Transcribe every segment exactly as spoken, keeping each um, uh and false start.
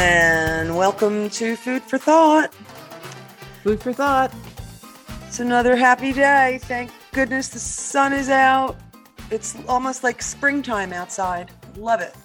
And welcome to Food for Thought. Food for thought. It's another happy day. Thank goodness the sun is out. It's almost like springtime outside. Love it.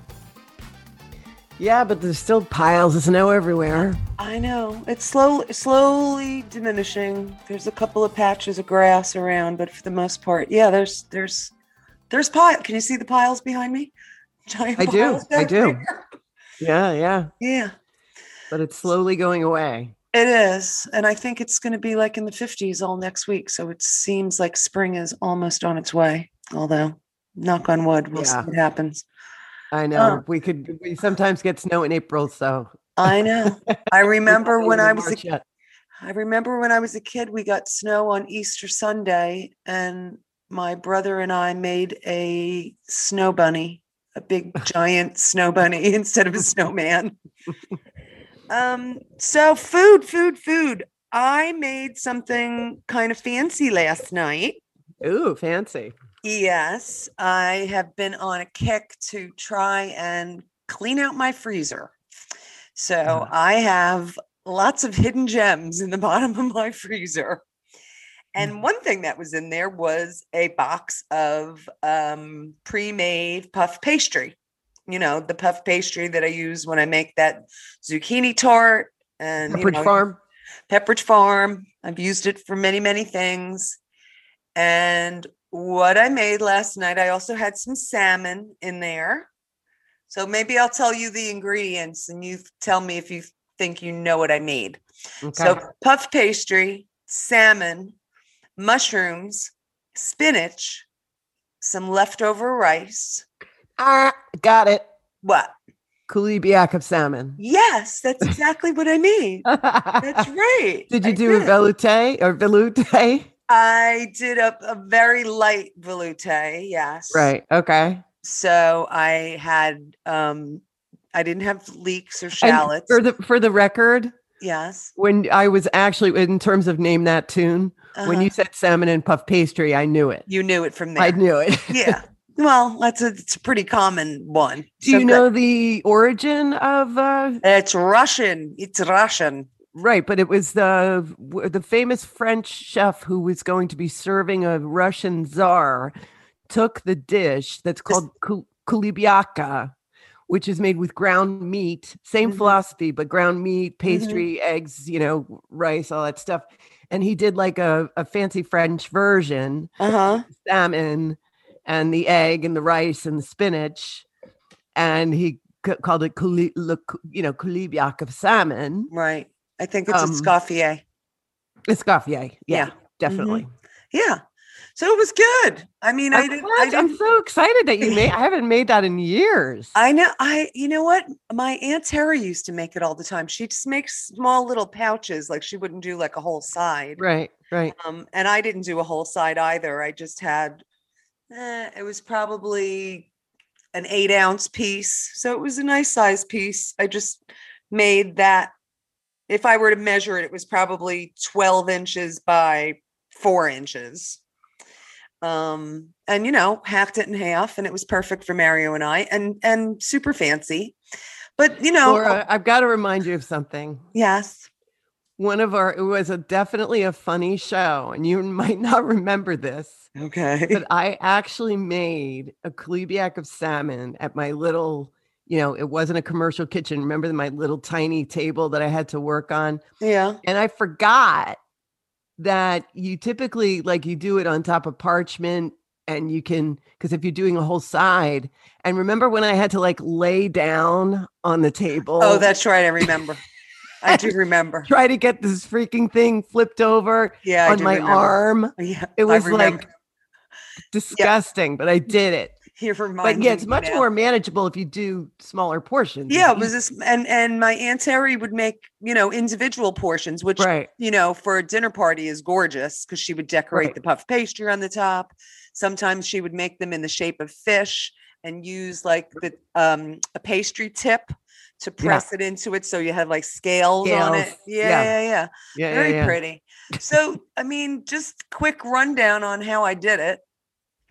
Yeah, but there's still piles of snow everywhere. I know. It's slow, slowly diminishing. There's a couple of patches of grass around, but for the most part, yeah, there's there's there's pile. Can you see the piles behind me? Giant I do. piles I back do. there. Yeah, yeah. Yeah. But it's slowly going away. It is. And I think it's going to be like in the fifties all next week. So it seems like spring is almost on its way. Although, knock on wood, we'll Yeah. see what happens. I know. Uh, we could we sometimes get snow in April, so I know. I remember when I was a, yet. I remember when I was a kid, we got snow on Easter Sunday, and my brother and I made a snow bunny, a big giant snow bunny instead of a snowman. Um, so food, food, food. I made something kind of fancy last night. Ooh, fancy. Yes, I have been on a kick to try and clean out my freezer. So Uh-huh. I have lots of hidden gems in the bottom of my freezer. And Mhm. one thing that was in there was a box of um, pre-made puff pastry. You know, the puff pastry that I use when I make that zucchini tart and you Pepperidge know, Farm. Pepperidge Farm. I've used it for many, many things. And what I made last night, I also had some salmon in there. So maybe I'll tell you the ingredients and you tell me if you think you know what I made. Okay. So puff pastry, salmon, mushrooms, spinach, some leftover rice. Ah, got it. What? Kulibiak of salmon. Yes, that's exactly what I made. That's right. Did you I do a did. velouté or velouté? I did a, a very light velouté, yes. Right. Okay. So I had, um, I didn't have leeks or And shallots. for the for the record, Yes. when I was actually in terms of name that tune, when Uh-huh. you said salmon and puff pastry, I knew it. You knew it from there. I knew it. Yeah. Well, that's a, it's a pretty common one. Do So you good. know the origin of uh It's Russian. It's Russian. right, but it was the the famous French chef who was going to be serving a Russian czar took the dish that's called kul- kulibiaka, which is made with ground meat, same Mhm. philosophy, but ground meat, pastry, eggs, you know, rice, all that stuff. And he did like a, a fancy French version, Uh-huh. salmon and the egg and the rice and the spinach. And he c- called it, kuli, le- you know, kulibiak of salmon. Right. I think it's Um, a Scoffier. Escoffier. Yeah, Yeah. definitely. Yeah. So it was good. I mean, I I'm, didn't, glad- I I'm didn't, so excited that you made. I haven't made that in years. I know. I, you know what? My Aunt Terry used to make it all the time. She just makes small little pouches. Like she wouldn't do like a whole side. Right, right. Um, and I didn't do a whole side either. I just had, eh, it was probably an eight ounce piece. So it was a nice size piece. I just made that. If I were to measure it, it was probably twelve inches by four inches. Um, and you know, hacked it in half and it was perfect for Mario and I and, and super fancy, but you know, Laura, I've got to remind you of something. yes. One of our, it was a definitely a funny show, and you might not remember this, Okay. but I actually made a kulibiak of salmon at my little, you know, it wasn't a commercial kitchen. Remember my little tiny table that I had to work on? Yeah. And I forgot that you typically, like, you do it on top of parchment, and you can, because if you're doing a whole side, and remember when I had to like lay down on the table? Oh, that's right. I remember. I do remember. Try to get this freaking thing flipped over Yeah. I on do my remember. arm. Yeah. It I was remember. like disgusting, but I did it. You're But reminding yeah, it's me much now. more manageable if you do smaller portions. Yeah, it It's was this, and and my Aunt Terry would make, you know, individual portions, which, Right. you know, for a dinner party is gorgeous because she would decorate Right. the puff pastry on the top. Sometimes she would make them in the shape of fish and use like the um a pastry tip to press it into it, so you have like scales, on it. Scales. Yeah, Yeah. yeah, yeah. Yeah, Very yeah, yeah. pretty. So, I mean, just quick rundown on how I did it.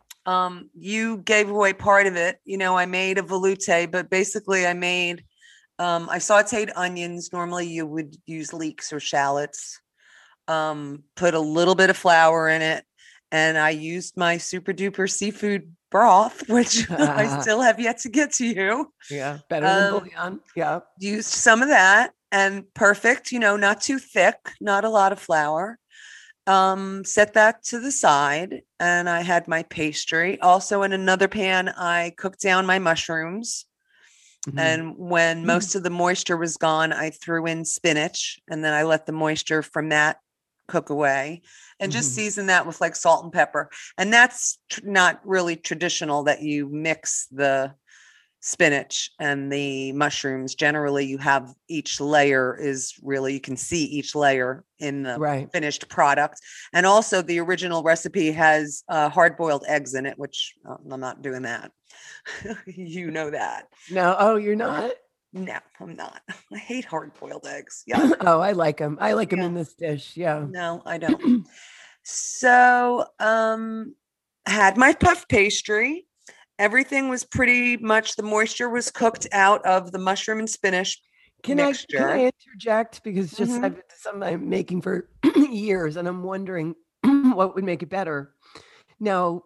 Um, you gave away part of it. You know, I made a velouté, but basically I made Um, I sauteed onions. Normally you would use leeks or shallots. Um, put a little bit of flour in it. And I used my super duper seafood broth, which I still have yet to get to you. Yeah, better than Um, bouillon. Yeah. used some of that and perfect, you know, not too thick, not a lot of flour. Um, set that to the side and I had my pastry. Also in another pan, I cooked down my mushrooms. Mhm. And when most of the moisture was gone, I threw in spinach and then I let the moisture from that cook away and just Mhm. season that with like salt and pepper. And that's tr- not really traditional that you mix the spinach and the mushrooms. Generally, you have each layer is really, you can see each layer in the Right. finished product. And also, the original recipe has uh, hard boiled eggs in it, which uh, I'm not doing that. You know that. No, oh, you're not? No, I'm not. I hate hard boiled eggs. Yeah. Oh, I like them. I like them Yeah. in this dish. Yeah. No, I don't. So, um, had my puff pastry. Everything was pretty much the moisture was cooked out of the mushroom and spinach Can I can I mixture. interject because just Mhm. I've something I'm making for years and I'm wondering what would make it better. Now,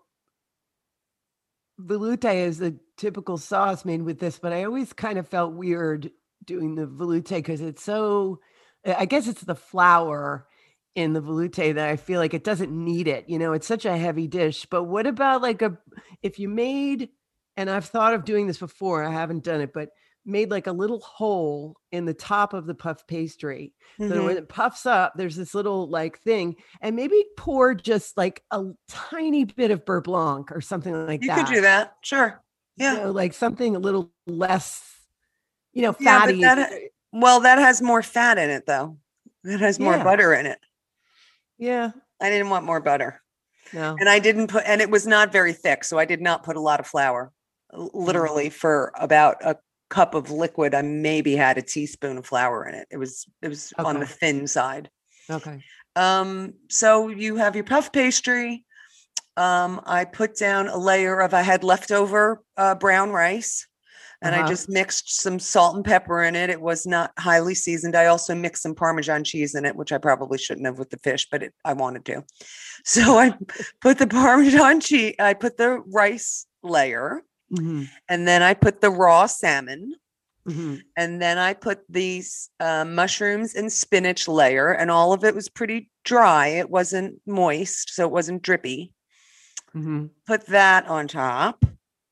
velouté is a typical sauce made with this, but I always kind of felt weird doing the velouté because it's so I I guess it's the flour in the velouté that I feel like it doesn't need it. You know, it's such a heavy dish. But what about like a if you made, and I've thought of doing this before, I haven't done it, but made like a little hole in the top of the puff pastry so that when Mhm. it puffs up, there's this little like thing, and maybe pour just like a tiny bit of beurre blanc or something like You could that. do that. Sure. You Yeah. know, like something a little less, you know, Yeah, but fatty. that ha- well, that has more fat in it though. That has more Yeah. butter in it. Yeah. I didn't want more butter. No. And I didn't put and it was not very thick, so I did not put a lot of flour. L- Mm. Literally for about a cup of liquid, I maybe had a teaspoon of flour in it. It was it was on the Okay. thin side. Okay. Um, so you have your puff pastry. Um, I put down a layer of, I had leftover uh, brown rice and I Uh-huh. just mixed some salt and pepper in it. It was not highly seasoned. I also mixed some Parmesan cheese in it, which I probably shouldn't have with the fish, but it, I wanted to. So I put the Parmesan cheese, I put the rice layer, Mhm. and then I put the raw salmon. Mhm. And then I put these uh, mushrooms and spinach layer, and all of it was pretty dry. It wasn't moist, so it wasn't drippy. Mhm. Put that on top.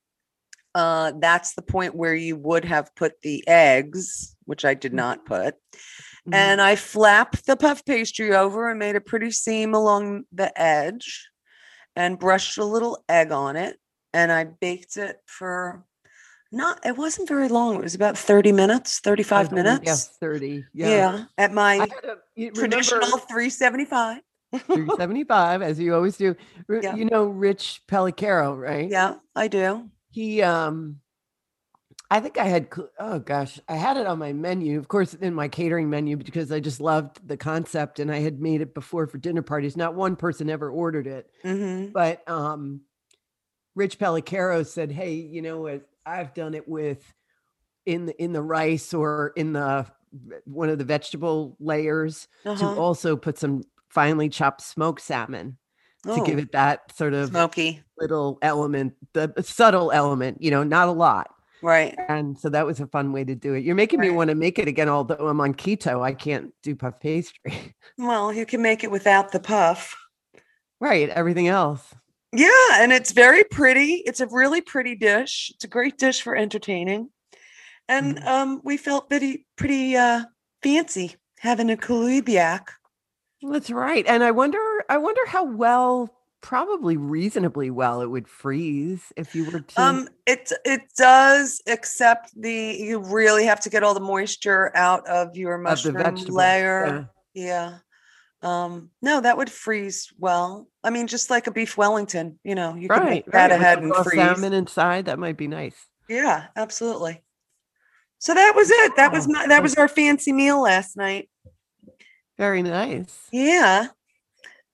Uh, that's the point where you would have put the eggs, which I did not put. Mhm. And I flapped the puff pastry over and made a pretty seam along the edge and brushed a little egg on it. And I baked it for not, it wasn't very long. It was about thirty minutes, I thirty-five was gonna minutes. guess thirty. Yeah. Yeah, at I my had a you traditional remember three seventy-five. three seventy-five as you always do. R Yeah, You know Rich Pellicero, right? yeah, I do. He, um I think I had cl oh gosh, I had it on my menu, of course, in my catering menu because I just loved the concept and I had made it before for dinner parties. Not one person ever ordered it, Hmm. but, um, Rich Pellicero said, "Hey, you know what? I've done it with in the in the rice or in the one of the vegetable layers to Uh-huh. also put some finely chopped smoked salmon to give Oh, it that sort of smoky. little element, the subtle element, you know, not a lot." Right. And so that was a fun way to do it. You're making me Right. wanna make it again, although I'm on keto, I can't do puff pastry. Well, you can make it without the puff. Right, everything else. Yeah, and it's very pretty. It's a really pretty dish. It's a great dish for entertaining. And Mhm. um, we felt pretty pretty uh, fancy having a Kulibiak. That's right, and I wonder I wonder how well, probably reasonably well, it would freeze if you were to Um, it it does, except the you really have to get all the moisture out of your of the mushroom vegetable. layer. Yeah. Yeah. Um, no, that would freeze well. I mean, just like a beef Wellington, you know, you could make Right, that right, with ahead the and raw freeze. salmon inside, that might be nice. Yeah, absolutely. So that was it. That was Oh, my that that's was our fancy meal last night. very nice. Yeah.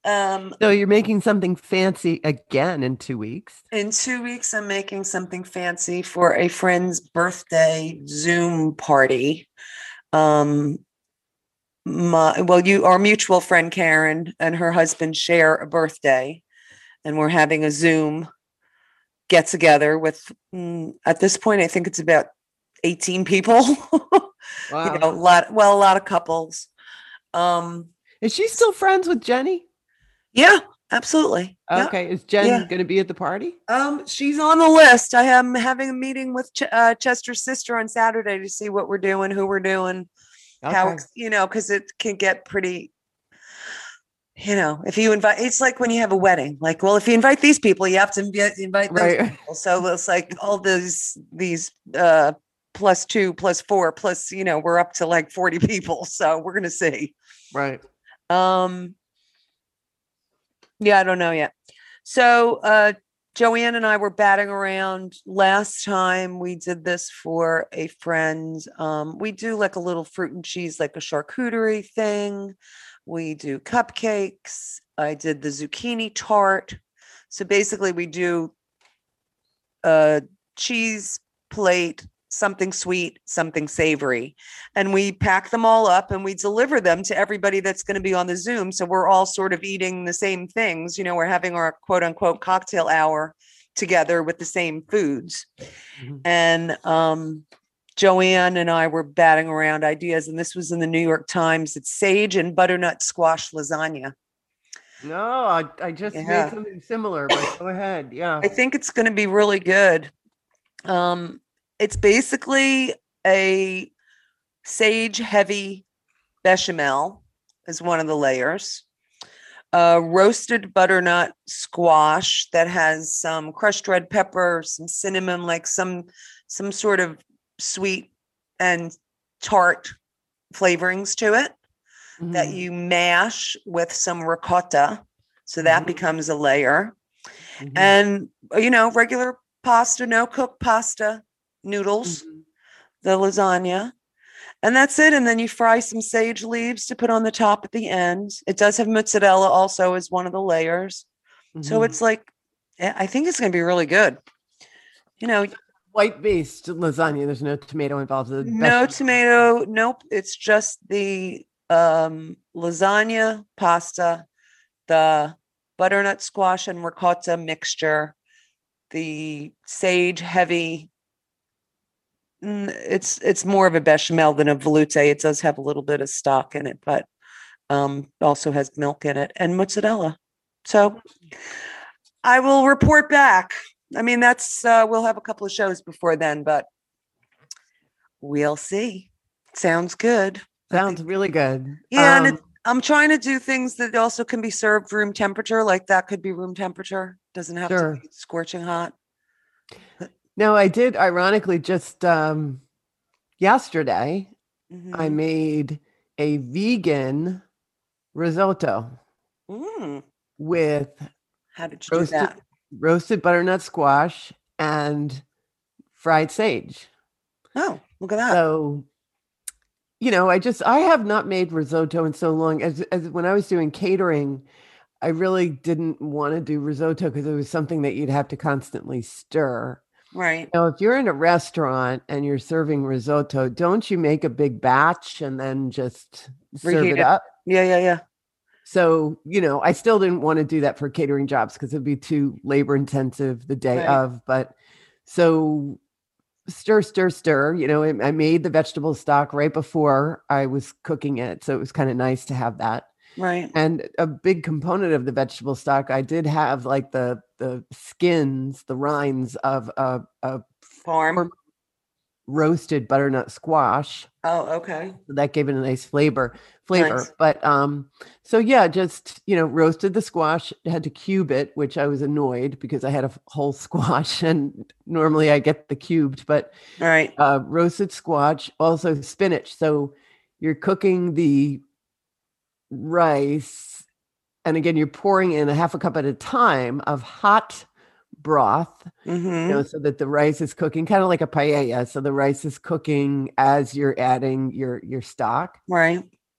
Um, So you're making something fancy again in two weeks. in two weeks, I'm making something fancy for a friend's birthday Zoom party. Um, my, well, you, our mutual friend Karen and her husband share a birthday, and we're having a Zoom get together with, mm, at this point, I think it's about eighteen people. Wow. You know, a lot, well, a lot of couples. Um, Is she still friends with Jenny? yeah, absolutely. Yeah. Okay. Is Jen Yeah. going to be at the party? Um, she's on the list. I am having a meeting with Ch- uh, Chester's sister on Saturday to see what we're doing, who we're doing, how, Okay. you know, because it can get pretty, you know, if you invite, it's like when you have a wedding, like, well, if you invite these people, you have to invite, invite those Right. people. So it's like all these, these, uh, plus two, plus four, plus, you know, we're up to like forty people. So we're going to see. Right. Um, yeah, I don't know yet. So, uh, Joanne and I were batting around last time we did this for a friend. Um, we do like a little fruit and cheese, like a charcuterie thing. We do cupcakes. I did the zucchini tart. So basically, we do a cheese plate, something sweet, something savory, and we pack them all up and we deliver them to everybody that's going to be on the Zoom. So we're all sort of eating the same things. You know, we're having our quote unquote cocktail hour together with the same foods. Mhm. And um, Joanne and I were batting around ideas, and this was in the New York Times. It's sage and butternut squash lasagna. No, I, I just Yeah. made something similar, but go ahead. Yeah. I think it's going to be really good. Um, it's basically a sage heavy bechamel is one of the layers. Uh, roasted butternut squash that has some crushed red pepper, some cinnamon, like some some sort of sweet and tart flavorings to it that Mhm. you mash with some ricotta. So that Mhm. becomes a layer. Mhm. And, you know, regular pasta, no cooked pasta, noodles, Mhm. the lasagna. And that's it. And then you fry some sage leaves to put on the top at the end. It does have mozzarella also as one of the layers. So Mhm. it's like, eh, I think it's going to be really good. You know, White based lasagna. There's no tomato involved. The no bechamel. tomato. Nope. It's just the um, lasagna pasta, the butternut squash and ricotta mixture, the sage heavy. mm, It's it's more of a bechamel than a velouté. It does have a little bit of stock in it, but um, also has milk in it and mozzarella. So I will report back. I mean, that's uh, we'll have a couple of shows before then, but we'll see. Sounds good. I Sounds think- really good. yeah, and Um, it, I'm trying to do things that also can be served room temperature, like that could be room temperature. Doesn't have Sure. to be scorching hot. no, I did ironically just um, yesterday, I Mhm. made a vegan risotto Mm, with how did you do roasted that? roasted butternut squash and fried sage. Oh, look at that. So, you know, I just I have not made risotto in so long. As as when I was doing catering, I really didn't want to do risotto because it was something that you'd have to constantly stir. Right. Now, if you're in a restaurant and you're serving risotto, don't you make a big batch and then just serve Reheat it it. up? Yeah, yeah, yeah. So, you know, I still didn't want to do that for catering jobs because it'd be too labor intensive the day Right. of. But so stir, stir, stir. You know, I I made the vegetable stock right before I was cooking it. So it was kind of nice to have that. Right. And a big component of the vegetable stock, I did have like the the skins, the rinds of a, a Farm. roasted butternut squash. Oh, okay. So that gave it a nice flavor flavor. Nice. But um, so yeah, just you know, roasted the squash, had to cube it, which I was annoyed because I had a f- whole squash and normally I get the cubed, but All right. uh roasted squash, also spinach. So you're cooking the rice, and again, you're pouring in a half a cup at a time of hot broth, you know, Mm-hmm. so that the rice is cooking, kind of like a paella. So the rice is cooking as you're adding your your stock. Right.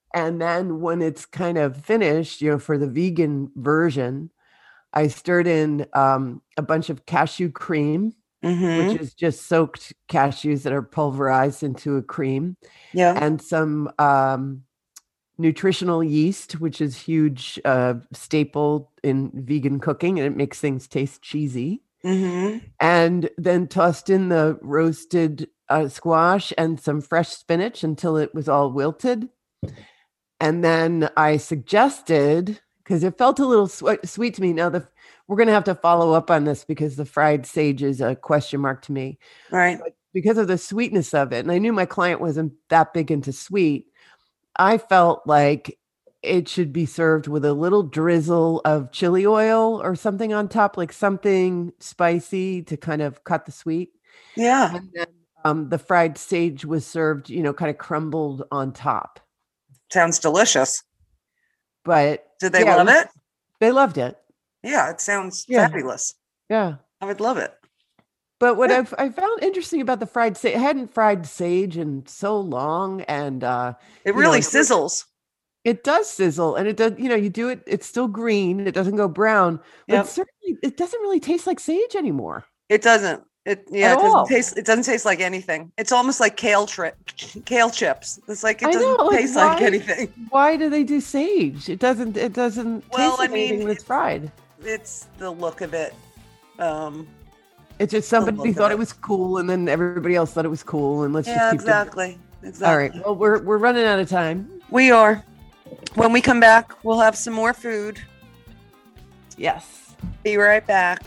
And then when it's kind of finished, you know, for the vegan version, I stirred in um, a bunch of cashew cream, Mm-hmm. which is just soaked cashews that are pulverized into a cream, Yeah. and some um, nutritional yeast, which is huge uh, staple in vegan cooking, and it makes things taste cheesy. Mm-hmm. And then tossed in the roasted uh, squash and some fresh spinach until it was all wilted. And then I suggested, because it felt a little sw- sweet to me. Now, the we're going to have to follow up on this because the fried sage is a question mark to me. Right. But because of the sweetness of it, and I knew my client wasn't that big into sweet, I felt like it should be served with a little drizzle of chili oil or something on top, like something spicy to kind of cut the sweet. Yeah. And then um, the fried sage was served, you know, kind of crumbled on top. Sounds delicious. But Did they yeah, love was, it? They loved it. Yeah, it sounds Yeah. fabulous. Yeah. I would love it. But what Yeah. I've, I found interesting about the fried sage, I hadn't fried sage in so long, and uh, It you really know, sizzles. it does sizzle, and it does, you know, you do it, it's still green, it doesn't go brown, but Yep. certainly it doesn't really taste like sage anymore. It doesn't. It yeah, At it doesn't all. taste it doesn't taste like anything. It's almost like kale tri- kale chips. It's like it I doesn't know, like, taste like why- anything. Why do they do sage? It doesn't, it doesn't Well, taste like I mean, anything when it's it's- fried. It's the look of it. Um It's just look somebody of thought it. it was cool, and then everybody else thought it was cool, and let's yeah, just keep them- exactly. Exactly. All right, well, we're, we're running out of time. We are. When we come back, we'll have some more food. Yes. Be right back.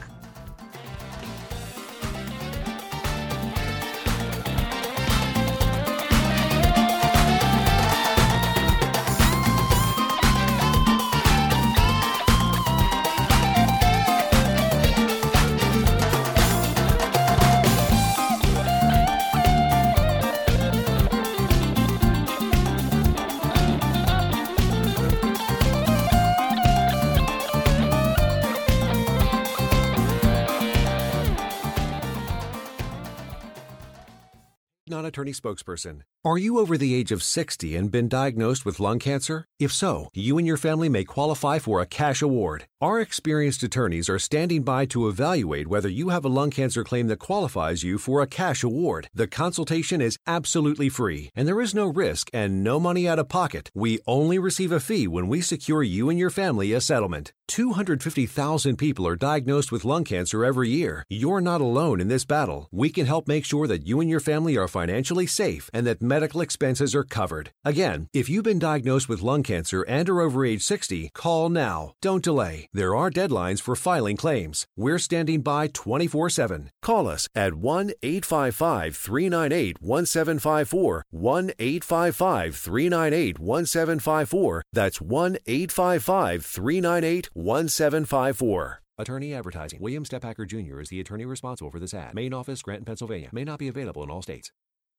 Non-attorney spokesperson. Are you over the age of sixty and been diagnosed with lung cancer? If so, you and your family may qualify for a cash award. Our experienced attorneys are standing by to evaluate whether you have a lung cancer claim that qualifies you for a cash award. The consultation is absolutely free, and there is no risk and no money out of pocket. We only receive a fee when we secure you and your family a settlement. two hundred fifty thousand people are diagnosed with lung cancer every year. You're not alone in this battle. We can help make sure that you and your family are financially safe and that medical expenses are covered. Again, if you've been diagnosed with lung cancer and are over age sixty, call now. Don't delay. There are deadlines for filing claims. We're standing by twenty-four seven. Call us at one eight five five, three nine eight, one seven five four, one eight five five, three nine eight, one seven five four. That's one eight five five, three nine eight, one seven five four. Attorney advertising. William Stephacker Junior is the attorney responsible for this ad. Main office, Granton, Pennsylvania. May not be available in all states.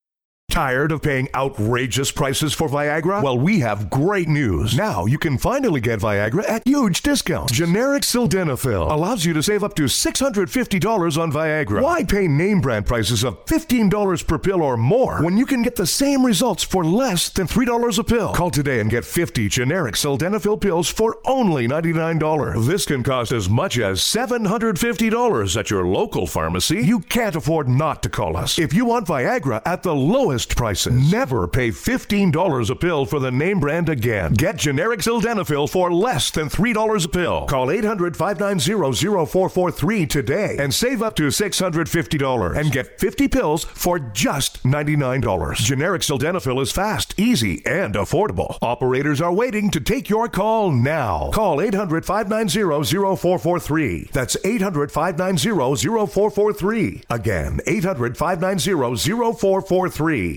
Tired of paying outrageous prices for Viagra? Well, we have great news. Now you can finally get Viagra at huge discounts. Generic Sildenafil allows you to save up to six hundred fifty dollars on Viagra. Why pay name brand prices of fifteen dollars per pill or more when you can get the same results for less than three dollars a pill? Call today and get fifty generic Sildenafil pills for only ninety-nine dollars. This can cost as much as seven hundred fifty dollars at your local pharmacy. You can't afford not to call us. If you want Viagra at the lowest prices, never pay fifteen dollars a pill for the name brand again. Get generic Sildenafil for less than three dollars a pill. Call eight hundred, five nine zero, zero four four three today and save up to six hundred fifty dollars and get fifty pills for just ninety-nine dollars. Generic Sildenafil is fast, easy, and affordable. Operators are waiting to take your call now. Call eight hundred, five nine zero, zero four four three. That's eight hundred, five nine zero, zero four four three. Again, eight hundred, five nine zero, zero four four three.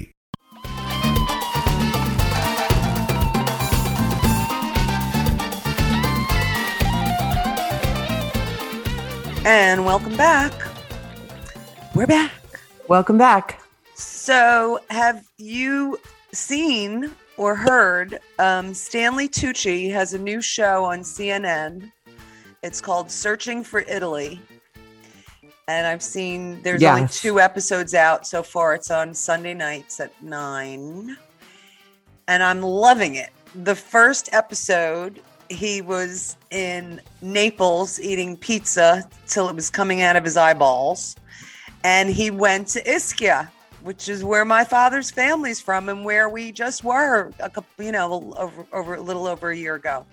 And welcome back. We're back. Welcome back. So, have you seen or heard um, Stanley Tucci has a new show on C N N. It's called Searching for Italy. And I've seen there's Yes. only two episodes out so far. It's on Sunday nights at nine. And I'm loving it. the first episode, he was in Naples eating pizza till it was coming out of his eyeballs. And he went to Ischia, which is where my father's family's from and where we just were a couple, you know, over, over a little over a year ago.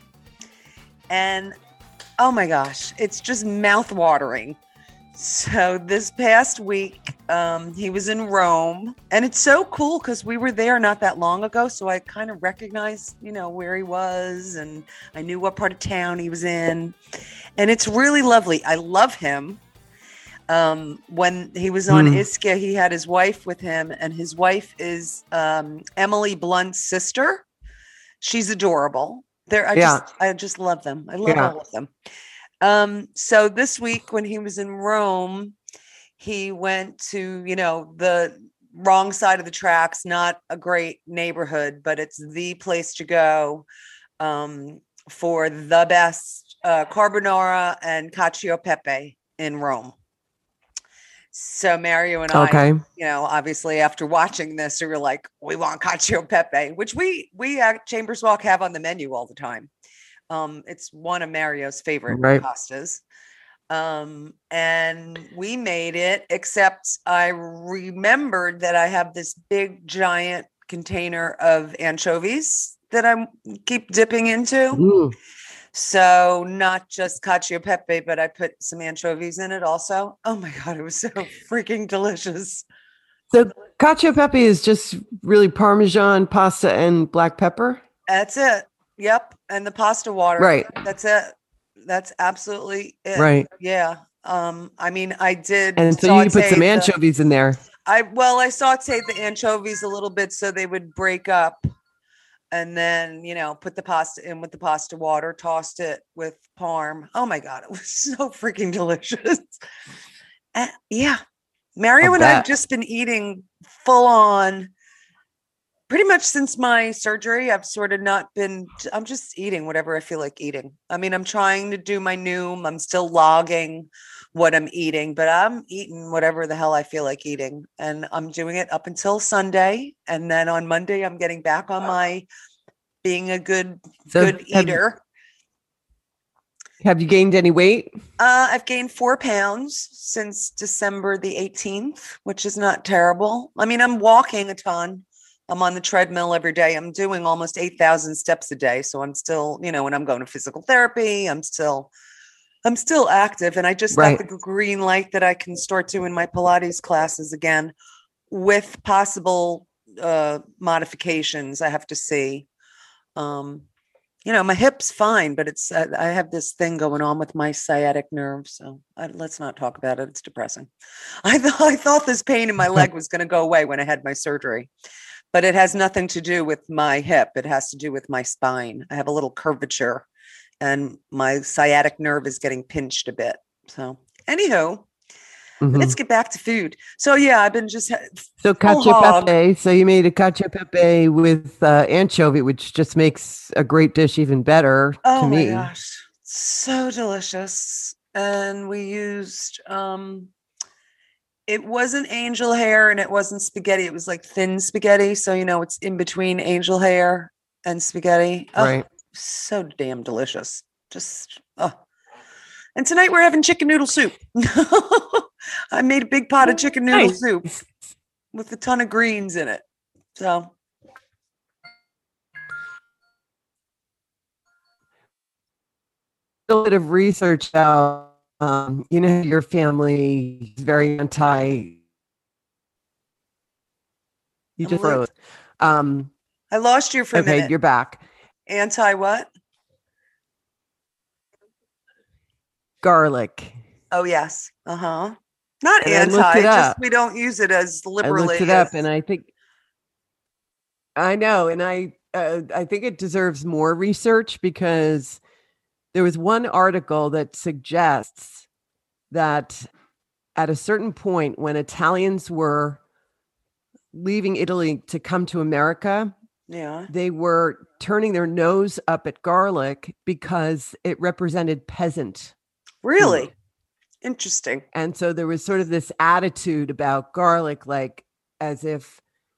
And oh my gosh, it's just mouth-watering. So this past week, um, he was in Rome, and it's so cool because we were there not that long ago. So I kind of recognized, you know, where he was, and I knew what part of town he was in. And it's really lovely. I love him. Um, when he was on Mm. Ischia, he had his wife with him, and his wife is um, Emily Blunt's sister. She's adorable. They're, I Yeah. just, I just love them. I love Yeah. all of them. Um, so this week when he was in Rome, he went to, you know, the wrong side of the tracks, not a great neighborhood, but it's the place to go um, for the best uh, carbonara and cacio e pepe in Rome. So Mario and I, Okay. you know, obviously after watching this, we were like, we want cacio e pepe, which we, we at Chambers Walk have on the menu all the time. Um, it's one of Mario's favorite Right. pastas. Um, and we made it, except I remembered that I have this big giant container of anchovies that I keep dipping into. Mm. So not just cacio e pepe, but I put some anchovies in it also. Oh my God, it was so freaking delicious. So cacio e pepe is just really Parmesan, pasta, and black pepper. That's it. Yep. And the pasta water. Right. That's it. That's absolutely it. Right. Yeah. Um, I mean, I did. And so you put saute some the- anchovies in there. I, well, I sauteed the anchovies a little bit so they would break up, and then, you know, put the pasta in with the pasta water, tossed it with parm. Oh my God. It was so freaking delicious. Uh, yeah. Mario I'll and I have bet. just been eating full on pretty much since my surgery. I've sort of not been, I'm just eating whatever I feel like eating. I mean, I'm trying to do my Noom. I'm still logging what I'm eating, but I'm eating whatever the hell I feel like eating. And I'm doing it up until Sunday. And then on Monday, I'm getting back on my being a good, So good have- eater. Have you gained any weight? Uh, I've gained four pounds since December the eighteenth, which is not terrible. I mean, I'm walking a ton. I'm on the treadmill every day. I'm doing almost eight thousand steps a day. So I'm still, you know, when I'm going to physical therapy, I'm still, I'm still active. And I just Right. got the green light that I can start doing my Pilates classes again with possible uh, modifications I have to see. Um, you know, my hip's fine, but it's, uh, I have this thing going on with my sciatic nerve. So I, let's not talk about it. It's depressing. I thought, I thought this pain in my leg was going to go away when I had my surgery, but it has nothing to do with my hip. It has to do with my spine. I have a little curvature and my sciatic nerve is getting pinched a bit. So anywho, Mhm. let's get back to food. So yeah, I've been just, ha- So full cacio hog. pepe. So you made a cacio pepe with uh, anchovy, which just makes a great dish even better oh to my me. gosh, so delicious. And we used, um, it wasn't angel hair and it wasn't spaghetti. It was like thin spaghetti. So, you know, it's in between angel hair and spaghetti. Oh, Right. so damn delicious. Just, oh. And tonight we're having chicken noodle soup. I made a big pot of chicken noodle Nice. soup with a ton of greens in it. So, A little bit of research out. Um, you know, your family is very anti. You I'm just li- froze. Um, I lost you for a okay, minute. you're back. Anti what? Garlic. Oh, yes. Uh-huh. Not And I looked anti, it just up. we don't use it as I liberally. looked it up, as- and I think I know, and I uh, I think it deserves more research because there was one article that suggests that at a certain point when Italians were leaving Italy to come to America, yeah. they were turning their nose up at garlic because it represented peasant. Really? Interesting. And so there was sort of this attitude about garlic, like as if,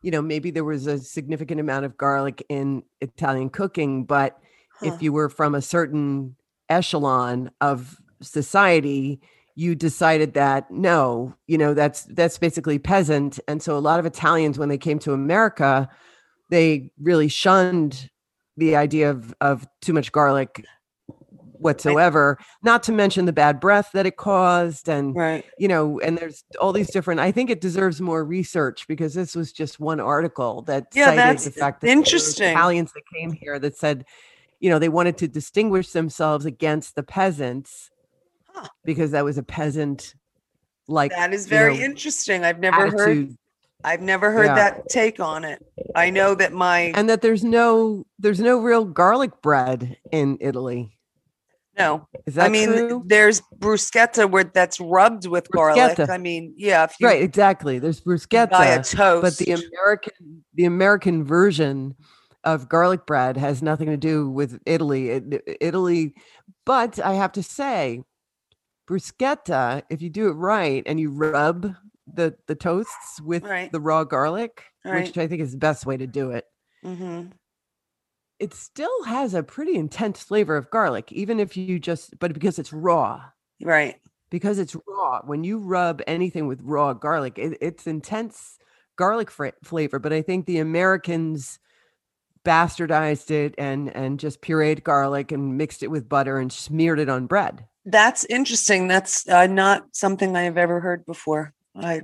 you know, maybe there was a significant amount of garlic in Italian cooking, but Huh. if you were from a certain echelon of society, you decided that no, you know, that's that's basically peasant. And so a lot of Italians, when they came to America, they really shunned the idea of of too much garlic whatsoever, not to mention the bad breath that it caused. And Right. you know, and there's all these different, I think it deserves more research, because this was just one article that Yeah, cited that's the fact that there were interesting. Italians that came here that said, you know, they wanted to distinguish themselves against the peasants Huh. because that was a peasant like That is you very know, interesting. I've never heard attitude. I've never heard Yeah. that take on it. I know that my And that there's no there's no real garlic bread in Italy. no. Is that I mean, true? there's bruschetta where that's rubbed with garlic. Bruschetta. I mean, yeah, if you Right, exactly. There's buy a bruschetta, toast. but the American the American version of garlic bread has nothing to do with Italy. It, Italy, but I have to say, bruschetta, if you do it right and you rub the the toasts with Right. the raw garlic, Right. which I think is the best way to do it, hmm it still has a pretty intense flavor of garlic, even if you just, but because it's raw. Right. Because it's raw. When you rub anything with raw garlic, it, it's intense garlic fra- flavor. But I think the Americans bastardized it and and just pureed garlic and mixed it with butter and smeared it on bread. That's interesting. That's uh, not something I have ever heard before. I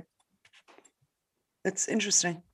it's interesting.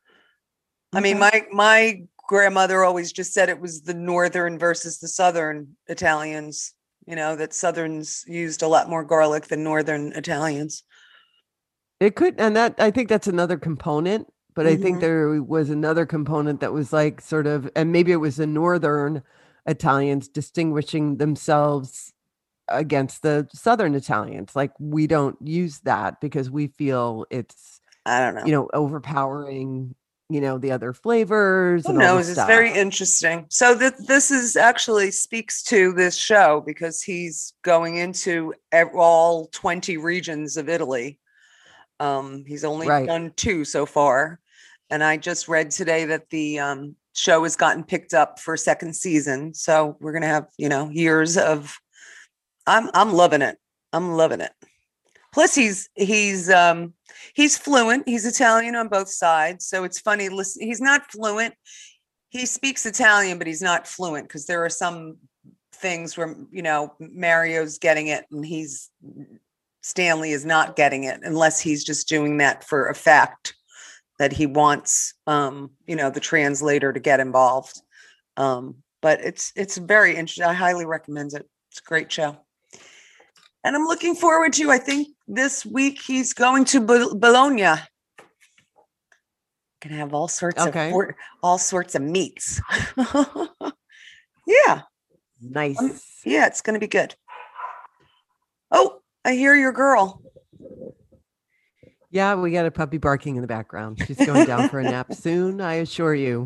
I mean, Okay. my my grandmother always just said it was the northern versus the southern Italians, you know, that southerns used a lot more garlic than northern Italians. It could, and that I think that's another component. But I think Mhm. there was another component that was like sort of, and maybe it was the northern Italians distinguishing themselves against the southern Italians. Like, we don't use that because we feel it's, I don't know. you know, overpowering, you know, the other flavors Who and all knows? this It's stuff. very interesting. So that this is actually speaks to this show because he's going into ev- all twenty regions of Italy. Um, he's only Right. done two so far. And I just read today that the um, show has gotten picked up for a second season. So we're gonna have, you know, years of I'm I'm loving it. I'm loving it. Plus he's he's um he's fluent. He's Italian on both sides. So it's funny. Listen, he's not fluent. He speaks Italian, but he's not fluent because there are some things where, you know, Mario's getting it and he's Stanley is not getting it unless he's just doing that for effect that he wants, um, you know, the translator to get involved. Um, but it's it's very interesting. I highly recommend it. It's a great show. And I'm looking forward to, I think this week he's going to Bol- Bologna. Gonna have all sorts Okay. of for- all sorts of meats. Yeah, Nice. um, yeah, it's gonna be good. Oh, I hear your girl. Yeah, we got a puppy barking in the background. She's going down for a nap soon, I assure you.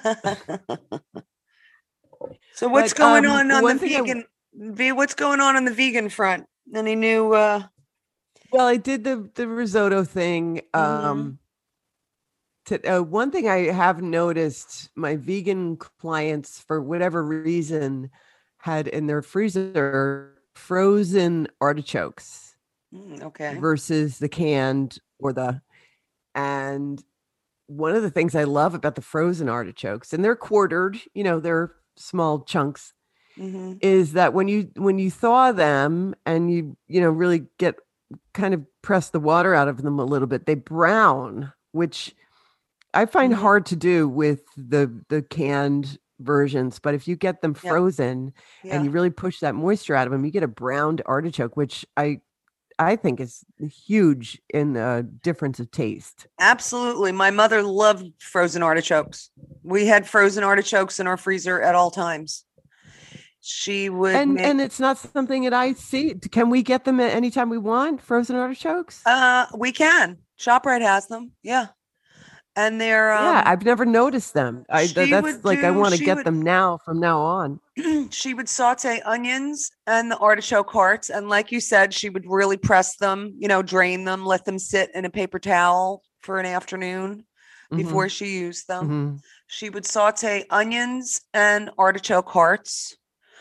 So what's But, going um, on on the one thing I- vegan? V, what's going on on the vegan front? Any new? uh Well, I did the the risotto thing. Mhm. Um, to, uh, one thing I have noticed, my vegan clients, for whatever reason, had in their freezer frozen artichokes Mm, okay. versus the canned or the. And one of the things I love about the frozen artichokes, and they're quartered, you know, they're small chunks, hmm is that when you when you thaw them and you you know really get kind of press the water out of them a little bit, they brown, which I find Mhm. hard to do with the the canned versions. But if you get them Yeah. frozen Yeah. and you really push that moisture out of them, you get a browned artichoke, which I I think is huge in the difference of taste. Absolutely. My mother loved frozen artichokes. We had frozen artichokes in our freezer at all times. She would And make, and it's not something that I see. Can we get them at any time we want? Frozen artichokes? uh we can. ShopRite has them. Yeah. And they're um Yeah, I've never noticed them. I th- she that's would like I do- want to she get would- them now from now on. she would saute onions and the artichoke hearts. And like you said, she would really press them, you know, drain them, let them sit in a paper towel for an afternoon. before Mhm. she used them. Mhm. She would saute onions and artichoke hearts,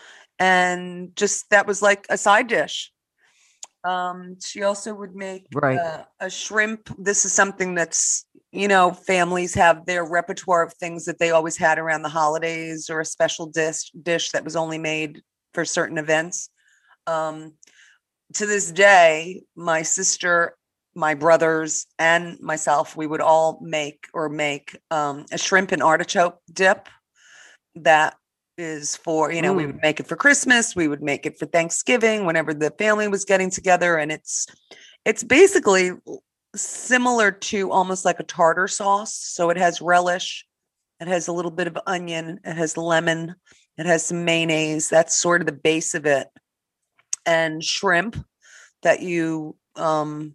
and just that was like a side dish. Um, she also would make Right. uh, a shrimp. This is something that's, you know, families have their repertoire of things that they always had around the holidays, or a special dish dish that was only made for certain events. Um, to this day, my sister, my brothers, and myself, we would all make or make um, a shrimp and artichoke dip that is for, you know, we Mm. would make it for Christmas, we would make it for Thanksgiving, whenever the family was getting together. And it's it's basically similar to almost like a tartar sauce. So it has relish, it has a little bit of onion, it has lemon, it has some mayonnaise. That's sort of the base of it. And shrimp that you um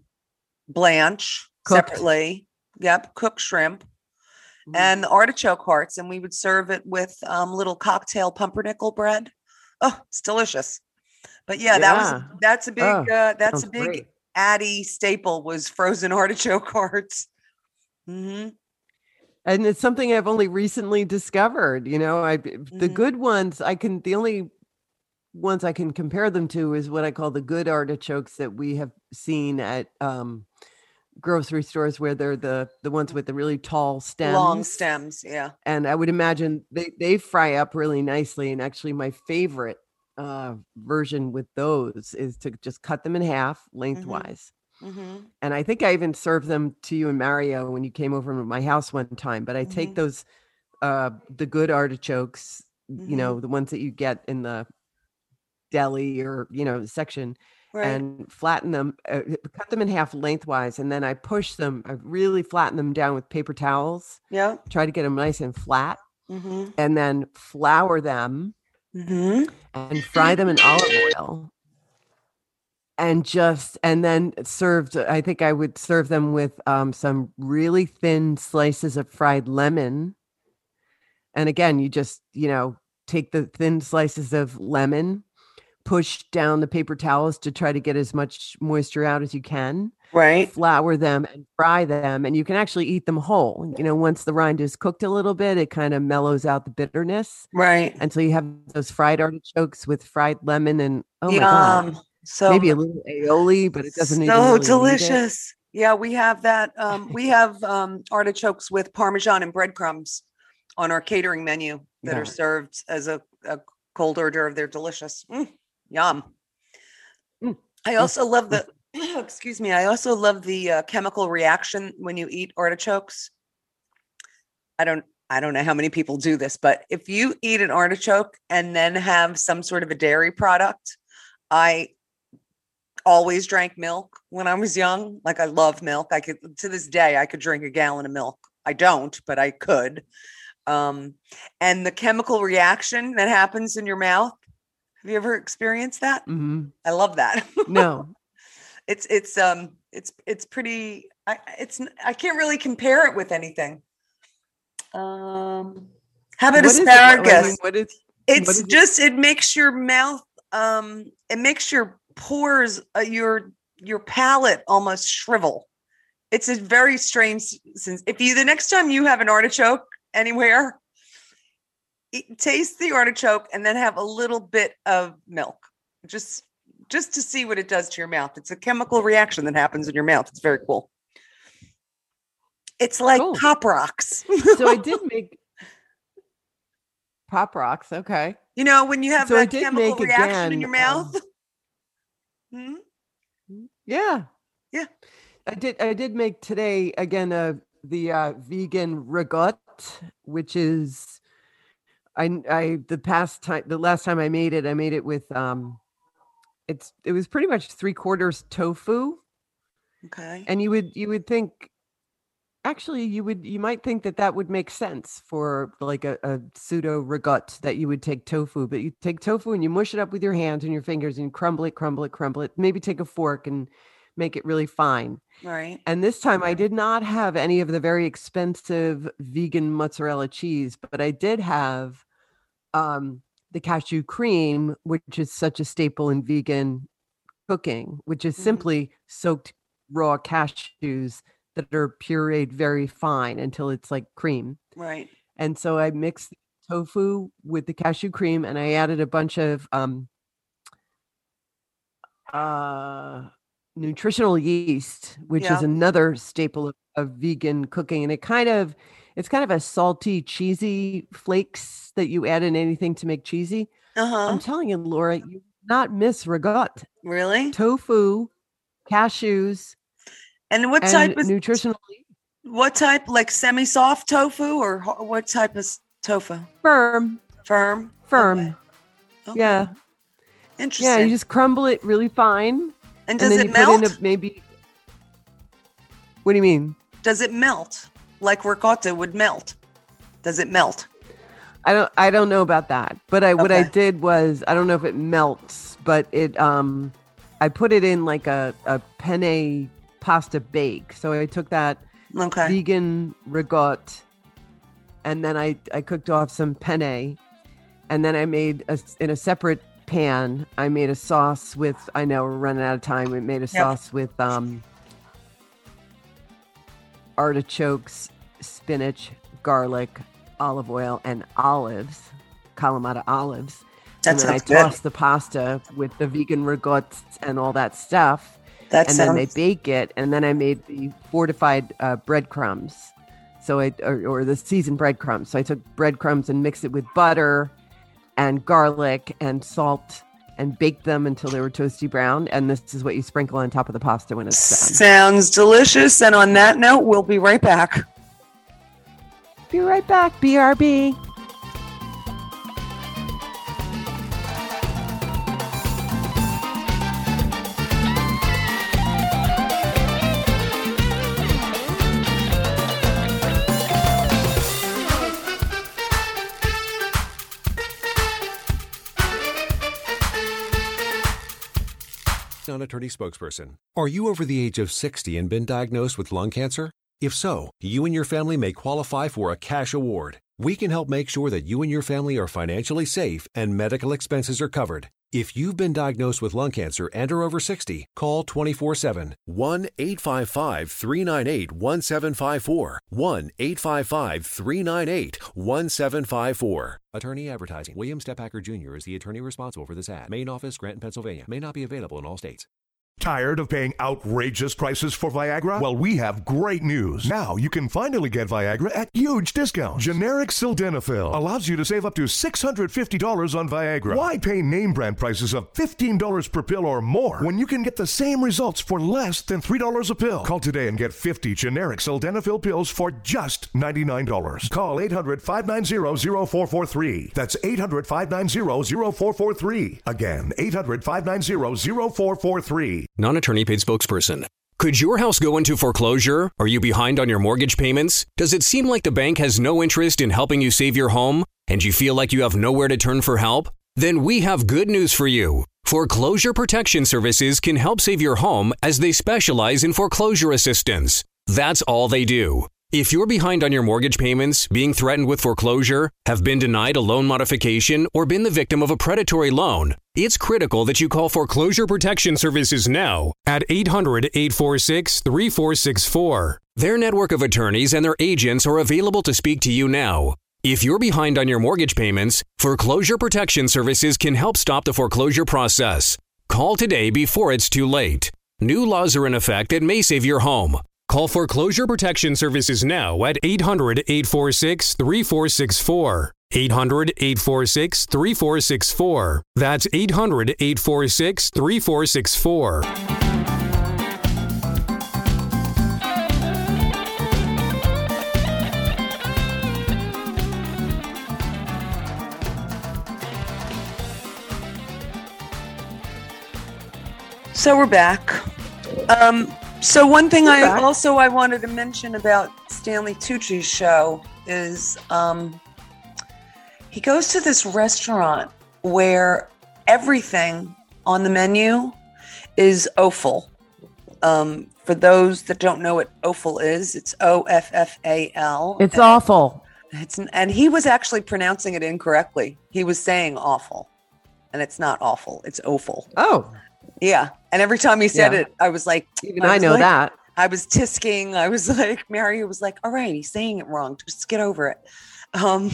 blanch Cooked. separately. Yep, cooked shrimp. Mhm. And the artichoke hearts, and we would serve it with um, little cocktail pumpernickel bread. Oh, it's delicious. But yeah, that was Yeah. that's a big Oh, uh, that's a sounds big great. Addie staple, was frozen artichoke hearts. Hmm. And it's something I've only recently discovered. You know, I the Hmm. good ones I can the only ones I can compare them to is what I call the good artichokes that we have seen at um, grocery stores, where they're the the ones with the really tall Long stems. stems, yeah. And I would imagine they they fry up really nicely. And actually, my favorite uh, version with those is to just cut them in half Hmm. lengthwise. Hmm. And I think I even served them to you and Mario when you came over to my house one time. But I take Hmm. those uh, the good artichokes, you Hmm. know, the ones that you get in the deli or, you know, section, Right. and flatten them, uh, cut them in half lengthwise, and then I push them, I really flatten them down with paper towels, Yeah. try to get them nice and flat, Hmm. and then flour them Hmm. and fry them in olive oil, and just and then served. I think I would serve them with um, some really thin slices of fried lemon. And again, you just, you know, take the thin slices of lemon, push down the paper towels to try to get as much moisture out as you can, Right. flour them and fry them. And you can actually eat them whole. You know, once the rind is cooked a little bit, it kind of mellows out the bitterness. Right. And so you have those fried artichokes with fried lemon and, oh my God, Yum. So maybe a little aioli, but it doesn't even so really need it. delicious. Yeah, we have that. Um, we have um, artichokes with Parmesan and breadcrumbs on our catering menu that are Yeah. served as a, a cold hors d'oeuvre. They're delicious. Mm, yum. Mm, I mm, also love mm. the, excuse me, I also love the uh, chemical reaction when you eat artichokes. I don't, I don't know how many people do this, but if you eat an artichoke and then have some sort of a dairy product, I always drank milk when I was young. Like, I love milk. I could, to this day, I could drink a gallon of milk. I don't, but I could. Um, and the chemical reaction that happens in your mouth. Have you ever experienced that? Mhm. I love that. No. it's it's um it's it's pretty. I it's I can't really compare it with anything. Um, how about What is it? What, I mean, asparagus? what is what It's is it? just, it makes your mouth um it makes your pores, uh, your your palate almost shrivel. It's a very strange sense. If you, the next time you have an artichoke anywhere, eat, taste the artichoke and then have a little bit of milk, just just to see what it does to your mouth. It's a chemical reaction that happens in your mouth. It's very cool. It's like Cool. Pop Rocks. So I did make Pop Rocks. Okay. You know, when you have So I that did chemical make reaction in again. your mouth. Um, Hmm? yeah. Yeah. I did. I did make today again. Uh, the uh, vegan ragout, which is I. I the past time, the last time I made it, I made it with um. It's it was pretty much three quarters tofu, Okay. and you would you would think actually you would you might think that that would make sense for like a, a pseudo ragout, that you would take tofu, but you take tofu and you mush it up with your hands and your fingers and crumble it, crumble it, crumble it. Maybe take a fork and make it really fine. Right. And this time I did not have any of the very expensive vegan mozzarella cheese, but I did have um, the cashew cream, which is such a staple in vegan cooking, which is Mhm. simply soaked raw cashews that are pureed very fine until it's like cream. Right. And so I mixed the tofu with the cashew cream, and I added a bunch of um, uh, nutritional yeast, which Yeah. is another staple of, of vegan cooking. And it kind of, it's kind of a salty, cheesy flakes that you add in anything to make cheesy. Uh-huh. I'm telling you, Laura, you not miss ragout. Really? Tofu, cashews, And what and type of nutritional yeast. what type, like semi-soft tofu, or ho- what type of s- tofu? Firm, Firm? firm. Okay. Okay. Yeah. Interesting. Yeah, you just crumble it really fine. and does and then it you melt? put in a, maybe. What do you mean? Does it melt? Like ricotta would melt. Does it melt? I don't I don't know about that. But I what I Okay. did was, I don't know if it melts, but it um I put it in like a, a penne pasta bake. So I took that Okay. vegan ricotta, and then I, I cooked off some penne, and then I made a, in a separate pan, I made a sauce with, I know we're running out of time, we made a sauce with um, artichokes, spinach, garlic, olive oil, and olives, Kalamata olives. That and then I sounds good. tossed the pasta with the vegan ricotta and all that stuff. That and then they sounds bake it, and then I made the fortified uh, breadcrumbs, so I or, or the seasoned breadcrumbs. So I took breadcrumbs and mixed it with butter and garlic and salt, and baked them until they were toasty brown. And this is what you sprinkle on top of the pasta when it's done. sounds delicious. And on that note, we'll be right back. Be right back, B R B. Non-attorney spokesperson. Are you over the age of sixty and been diagnosed with lung cancer? If so, you and your family may qualify for a cash award. We can help make sure that you and your family are financially safe and medical expenses are covered. If you've been diagnosed with lung cancer and are over sixty, call twenty-four seven, one eight five five, three nine eight, one seven five four, one eight five five, three nine eight, one seven five four. Attorney advertising. William Stephacker Junior is the attorney responsible for this ad. Main office, Scranton, Pennsylvania. May not be available in all states. Tired of paying outrageous prices for Viagra? Well, we have great news. Now you can finally get Viagra at huge discounts. Generic Sildenafil allows you to save up to six hundred fifty dollars on Viagra. Why pay name brand prices of fifteen dollars per pill or more when you can get the same results for less than three dollars a pill? Call today and get fifty generic Sildenafil pills for just ninety-nine dollars. Call eight hundred, five nine zero, zero four four three. That's eight hundred, five nine zero, zero four four three. Again, eight hundred, five nine zero, zero four four three. Non-attorney paid spokesperson. Could your house go into foreclosure? Are you behind on your mortgage payments? Does it seem like the bank has no interest in helping you save your home? And you feel like you have nowhere to turn for help? Then we have good news for you. Foreclosure Protection Services can help save your home as they specialize in foreclosure assistance. That's all they do. If you're behind on your mortgage payments, being threatened with foreclosure, have been denied a loan modification, or been the victim of a predatory loan, it's critical that you call Foreclosure Protection Services now at eight hundred, eight four six, three four six four. Their network of attorneys and their agents are available to speak to you now. If you're behind on your mortgage payments, Foreclosure Protection Services can help stop the foreclosure process. Call today before it's too late. New laws are in effect that may save your home. Call Foreclosure Protection Services now at eight hundred, eight four six, three four six four. eight hundred, eight four six, three four six four. That's eight hundred, eight four six, three four six four. So we're back. Um, so one thing We're I back. also I wanted to mention about Stanley Tucci's show is um, he goes to this restaurant where everything on the menu is offal. Um, for those that don't know what offal is, it's O F F A L. It's awful. It's and he was actually pronouncing it incorrectly. He was saying awful, and it's not awful. It's offal. Oh, Yeah. And every time he said Yeah. it, I was like, even I I, was know like- that. I was tisking. I was like, Mario was like, all right, he's saying it wrong. Just get over it. Um,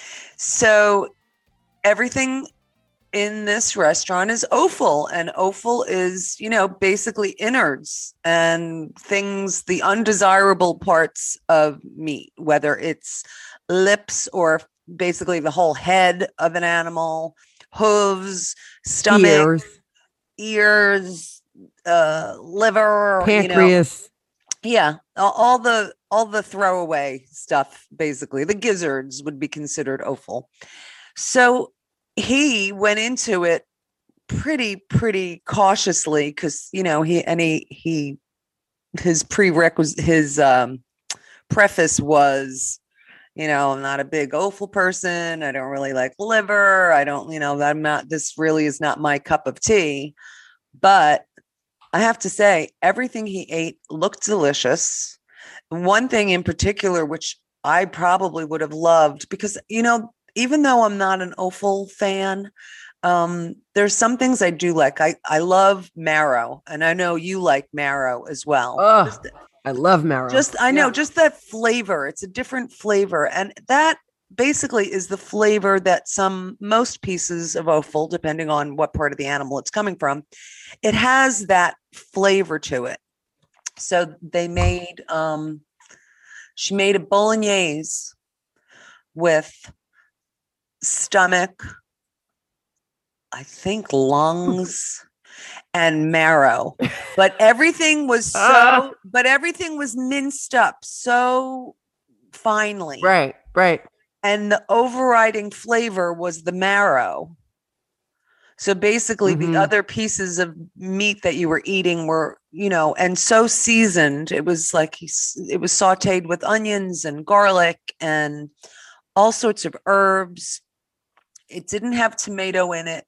so everything in this restaurant is offal, and offal is, you know, basically innards and things, the undesirable parts of meat, whether it's lips or basically the whole head of an animal, hooves, stomach, Ears, ears, uh, liver, pancreas. You know, yeah, all, all the all the throwaway stuff, basically. The gizzards would be considered offal. So he went into it pretty, pretty cautiously because, you know, he and he he his prerequisite his um preface was, you know, I'm not a big offal person. I don't really like liver. I don't, you know, I'm not, this really is not my cup of tea. But I have to say, everything he ate looked delicious. One thing in particular, which I probably would have loved, because, you know, even though I'm not an offal fan, um, there's some things I do like. I, I love marrow, and I know you like marrow as well. Oh, just, I love marrow. Just, I know, Yeah. just that flavor. It's a different flavor. And that basically is the flavor that some, most pieces of offal, depending on what part of the animal it's coming from, it has that flavor to it. So they made, um, she made a bolognese with stomach, I think lungs and marrow, but everything was so, Ah. but everything was minced up so finely. Right, right. And the overriding flavor was the marrow. So basically Mhm. the other pieces of meat that you were eating were, you know, and so seasoned. It was like, he's, it was sauteed with onions and garlic and all sorts of herbs. It didn't have tomato in it,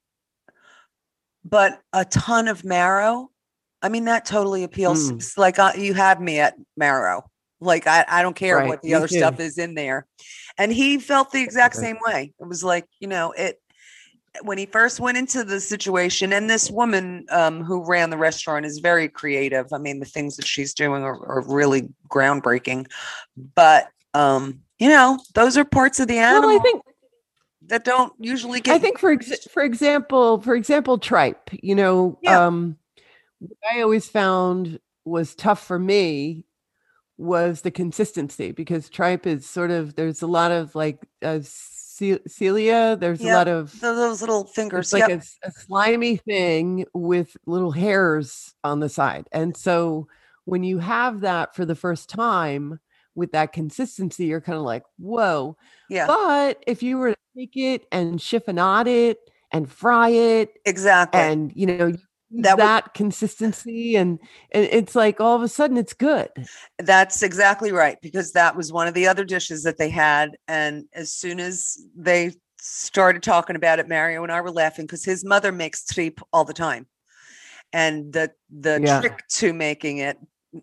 but a ton of marrow. I mean, that totally appeals. Mm. It's like uh, you have me at marrow. Like, I, I don't care Right, what the me other too. stuff is in there. And he felt the exact Okay. same way. It was like, you know, it, when he first went into the situation, and this woman um, who ran the restaurant is very creative. I mean, the things that she's doing are, are really groundbreaking, but um, you know, those are parts of the animal Well, I think that don't usually get. I think for ex- for example, for example, tripe. You know, Yeah. um, what I always found was tough for me was the consistency, because tripe is sort of, there's a lot of like uh, ce- cilia. There's a Yep, lot of, tho- those little fingers. it's like Yep. a, a slimy thing with little hairs on the side. And so when you have that for the first time with that consistency, you're kind of like, whoa. Yeah, But if you were to take it and chiffonade it and fry it exactly. and, you know, use That that, would- consistency, and, and it's like all of a sudden it's good. That's exactly right, because that was one of the other dishes that they had. And as soon as they started talking about it, Mario and I were laughing because his mother makes tripe all the time. And the the Yeah. trick to making it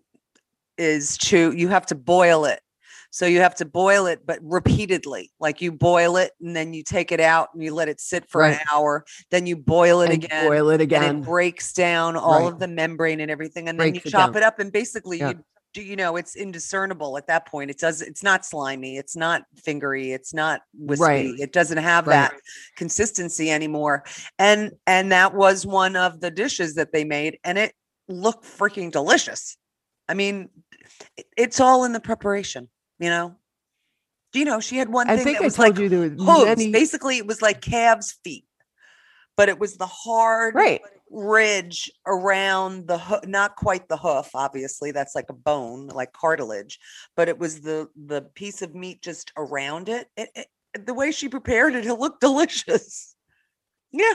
is to, you have to boil it. So you have to boil it, but repeatedly, like you boil it and then you take it out and you let it sit for an Right. hour. Then you boil it And again. boil it And again. it breaks down all Right. of the membrane and everything. And then you Breaks it chop down. it up, and basically Yeah. you do, you know, it's indiscernible at that point. It does, it's not slimy, it's not fingery, it's not wispy. Right. It doesn't have Right. that consistency anymore. And and that was one of the dishes that they made, and it looked freaking delicious. I mean, it- it's all in the preparation, you know. Do you know she had one I thing think that I was told like you there was hooves. many. Basically, it was like calves' feet, but it was the hard Right. ridge around the hoof, not quite the hoof. Obviously, that's like a bone, like cartilage, but it was the the piece of meat just around it. It, it the way she prepared it, it looked delicious. Yeah.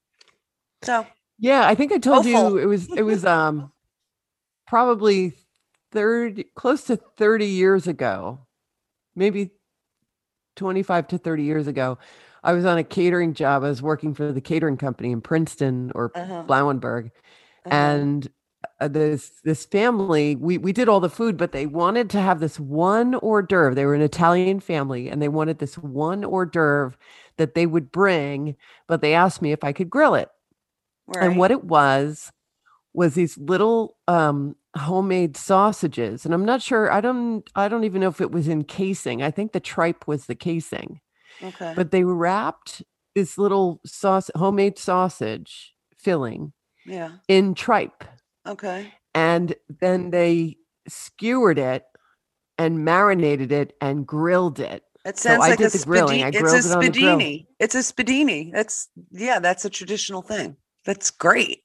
So Yeah, I think I told Offal. you it was it was um probably thirty, close to thirty years ago, maybe twenty-five to thirty years ago. I was on a catering job. I was working for the catering company in Princeton or Uh-huh. Blauenberg, uh-huh. and uh, this this family, we we did all the food, but they wanted to have this one hors d'oeuvre. They were an Italian family, and they wanted this one hors d'oeuvre that they would bring, but they asked me if I could grill it. Right. And what it was was these little um, homemade sausages, and I'm not sure. I don't. I don't even know if it was in casing. I think the tripe was the casing, Okay. but they wrapped this little sauce, homemade sausage filling Yeah. in tripe, Okay. and then they skewered it and marinated it and grilled it. It So sounds I like a did the grilling. I spadini. It's a grilled it on the grill. spadini. It's a spadini. That's yeah. That's a traditional thing. That's great.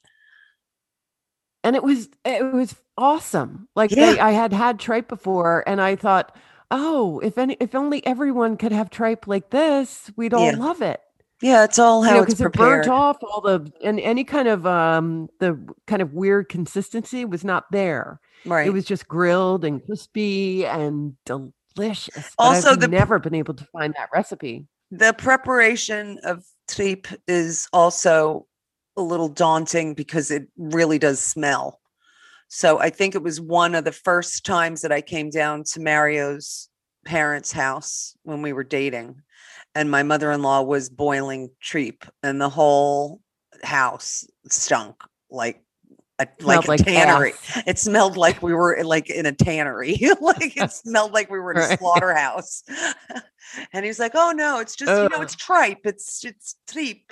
And it was it was awesome. Like Yeah. they, I had had tripe before, and I thought, oh, if any, if only everyone could have tripe like this, we'd all Yeah. love it. Yeah. It's all You how know, it's because it prepared. burnt off all the and any kind of um the kind of weird consistency was not there. Right. It was just grilled and crispy and delicious. But Also, I've the- never been able to find that recipe. The preparation of tripe is also a little daunting because it really does smell. So I think it was one of the first times that I came down to Mario's parents' house when we were dating, and my mother-in-law was boiling tripe, and the whole house stunk like a, like Smelled a like tannery. ass. It smelled like we were like in a tannery. Like it smelled like we were in a Right. slaughterhouse. And he's like, "Oh no, it's just you know, Ugh. it's tripe. It's it's tripe."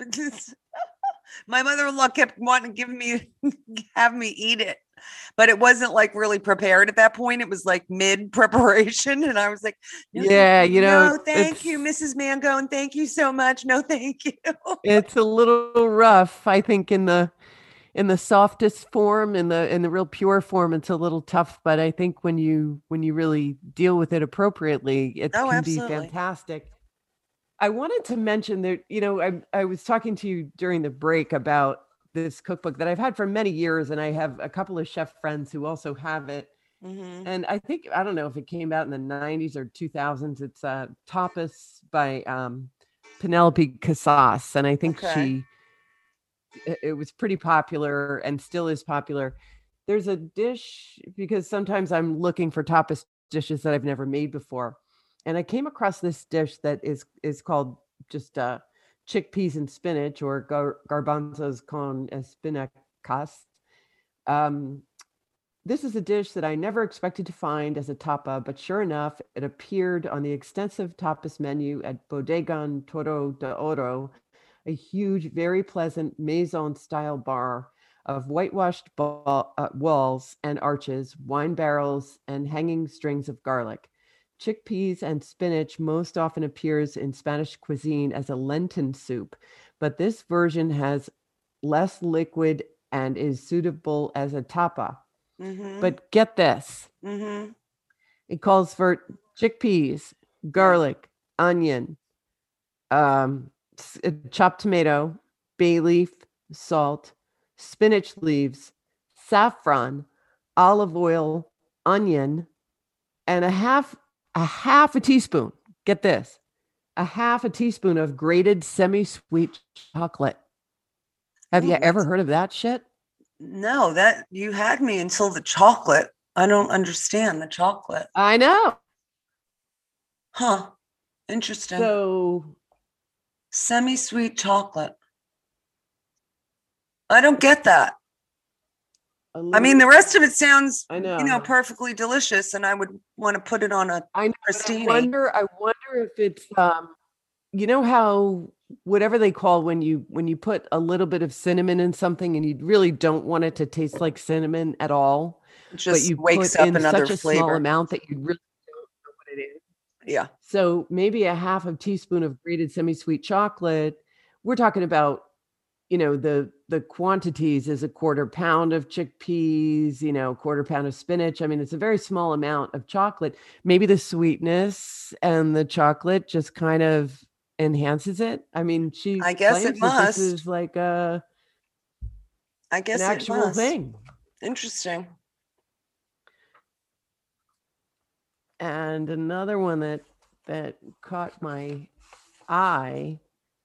My mother-in-law kept wanting to give me have me eat it, but it wasn't like really prepared at that point. It was like mid preparation, and I was like, "No, thank Yeah, you know, no, thank you, it's- Missus Mango, and thank you so much. No, thank you." It's a little rough, I think, in the in the softest form, in the in the real pure form, it's a little tough. But I think when you when you really deal with it appropriately, it Oh, can absolutely. be fantastic. I wanted to mention that, you know, I I was talking to you during the break about this cookbook that I've had for many years, and I have a couple of chef friends who also have it. Mhm. And I think, I don't know if it came out in the nineties or two thousands. It's uh, Tapas by um, Penelope Casas. And I think Okay. she, it, it was pretty popular and still is popular. There's a dish, because sometimes I'm looking for tapas dishes that I've never made before. And I came across this dish that is is called just uh, chickpeas and spinach, or gar- garbanzos con espinacas. Um, this is a dish that I never expected to find as a tapa, but sure enough, it appeared on the extensive tapas menu at Bodegon Toro de Oro, a huge, very pleasant maison-style bar of whitewashed ball, uh, walls and arches, wine barrels, and hanging strings of garlic. Chickpeas and spinach most often appears in Spanish cuisine as a Lenten soup, but this version has less liquid and is suitable as a tapa. Mhm. But get this, Mhm. it calls for chickpeas, garlic, onion, um, s- uh, chopped tomato, bay leaf, salt, spinach leaves, saffron, olive oil, onion, and a half a half a teaspoon. Get this, a half a teaspoon of grated semi-sweet chocolate. Have Oh, you ever that's- heard of that shit? No, that you had me until the chocolate. I don't understand the chocolate. I know. Huh. Interesting. So Semi-sweet chocolate. I don't get that. a I mean, the little- rest of it sounds, I you know. know, perfectly delicious, and I would want to put it on a I know, but I crostini. wonder. I wonder if it's um, you know how whatever they call when you when you put a little bit of cinnamon in something and you really don't want it to taste like cinnamon at all, It but just you wakes put up in another such a small flavor. amount that you really don't know what it is. Yeah. So maybe a half a teaspoon of grated semi-sweet chocolate. We're talking about, you know, the the quantities is a quarter pound of chickpeas, you know, quarter pound of spinach. I mean, it's a very small amount of chocolate. Maybe the sweetness and the chocolate just kind of enhances it. I mean, she I guess it claims that must. this is like a I guess an it actual must. thing. Interesting. And another one that that caught my eye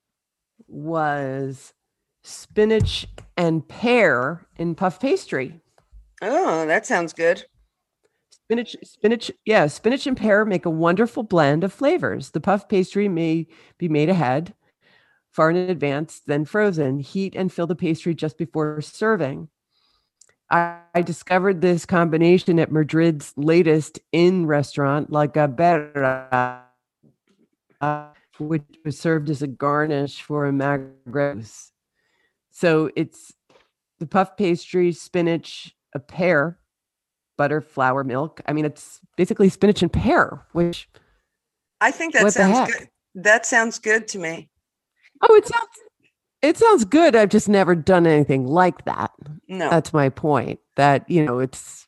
was spinach and pear in puff pastry. Oh, that sounds good. Spinach, spinach, yeah, spinach and pear make a wonderful blend of flavors. The puff pastry may be made ahead, far in advance, then frozen. Heat and fill the pastry just before serving. I, I discovered this combination at Madrid's latest in restaurant, La Gabera, uh, which was served as a garnish for a magrebs. So it's the puff pastry, spinach, a pear, butter, flour, milk. I mean, it's basically spinach and pear, which I think that what the sounds heck? good. That sounds good to me. Oh, it sounds it sounds good. I've just never done anything like that. No. That's my point. That, you know, it's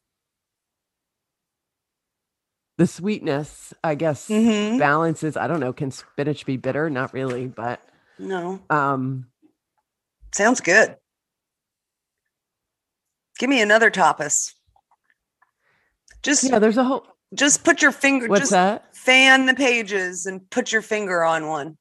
the sweetness, I guess, Mhm. balances. I don't know. Can spinach be bitter? Not really, but No. um, Sounds good. Give me another tapas. Just yeah, there's a whole. just put your finger What's just that? fan the pages and put your finger on one.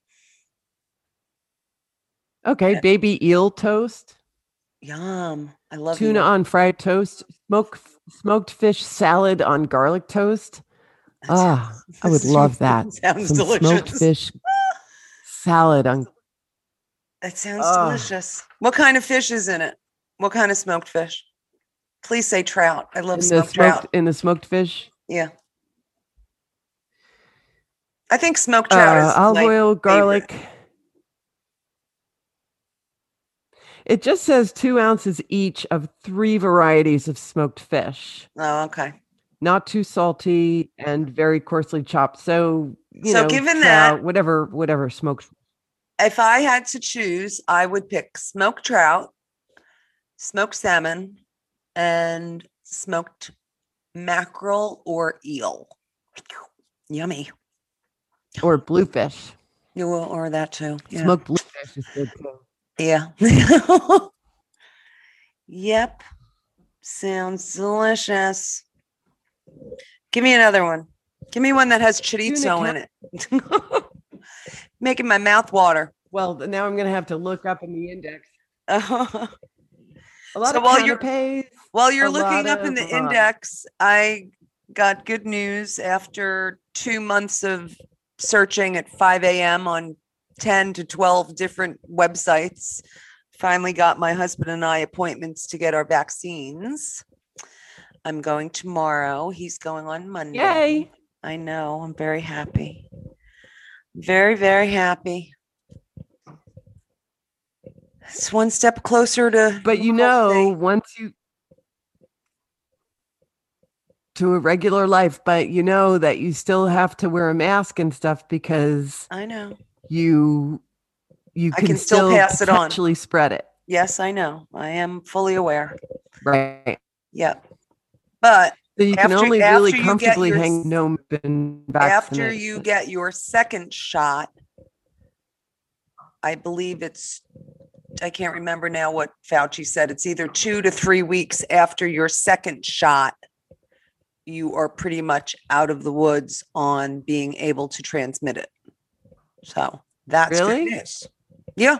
Okay, Yeah. baby eel toast, Yum. I love tuna eel. on fried toast, smoke smoked fish salad on garlic toast. That Ah, sounds- I would love that. Sounds Some smoked delicious. fish salad on. That sounds Ah. delicious. What kind of fish is in it? What kind of smoked fish? Please say trout. I love In the smoked smoked trout. in the smoked fish. Yeah. I think smoked trout Uh, is olive my oil, favorite. garlic. It just says two ounces each of three varieties of smoked fish, Oh, okay. not too salty and very coarsely chopped. So, you So know, given trout, that- whatever, whatever smoked. If I had to choose, I would pick smoked trout, smoked salmon, and smoked mackerel or eel. Yummy. Or bluefish. You will, or that too. Yeah. Smoked bluefish is good too. Yeah. Yep. Sounds delicious. Give me another one. Give me one that has chorizo in it. Making my mouth water. Well, th- now I'm going to have to look up in the index. Uh, A lot So of while you're- canapes. While you're A looking lot up in the of, uh, index, I got good news after two months of searching at five a.m. on ten to twelve different websites. Finally got my husband and I appointments to get our vaccines. I'm going tomorrow. He's going on Monday. Yay. I know. I'm very happy. Very, very happy. It's one step closer to. But you normalcy. know, once you to a regular life, but you know that you still have to wear a mask and stuff because I know. you you I can, can still still pass it on. potentially spread it. Yes, I know. I am fully aware. Right. Yep. But So you can After- only after really you get comfortably your hang s- no been after vaccinated. you get your second shot, I believe it's, I can't remember now what Fauci said. It's either two to three weeks after your second shot, you are pretty much out of the woods on being able to transmit it. So that's good Really? news. Yeah.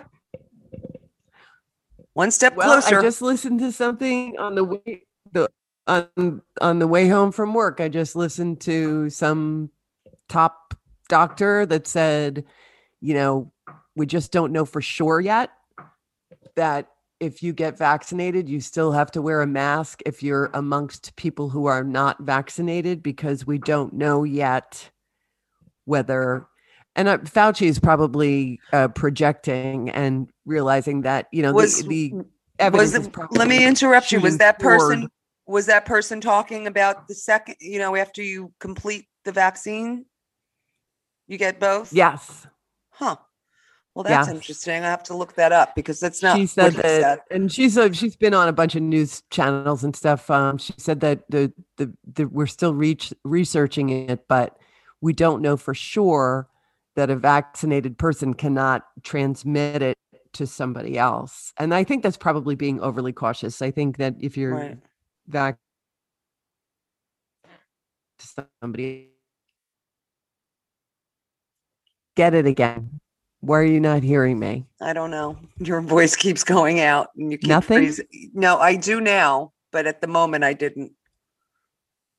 One step Well, closer. I just listened to something on the way the on on the way home from work. I just listened to some top doctor that said, you know, we just don't know for sure yet that if you get vaccinated, you still have to wear a mask if you're amongst people who are not vaccinated, because we don't know yet whether. And uh, Fauci is probably uh, projecting and realizing that, you know, Was- the, the was evidence the- is probably let me interrupt you. Was shooting that toward- person, was that person talking about the second, you know, after you complete the vaccine? You get both? Yes. Huh. Well, that's Yes. interesting. I have to look that up because that's not She what said he that, said. and she's a, she's been on a bunch of news channels and stuff. Um, she said that the, the the we're still reach, researching it, but we don't know for sure that a vaccinated person cannot transmit it to somebody else. And I think that's probably being overly cautious. I think that if you're Right. vac to somebody, get it again. Why are you not hearing me? I don't know. Your voice keeps going out and you keep Nothing? freezing. No, I do now, but at the moment I didn't.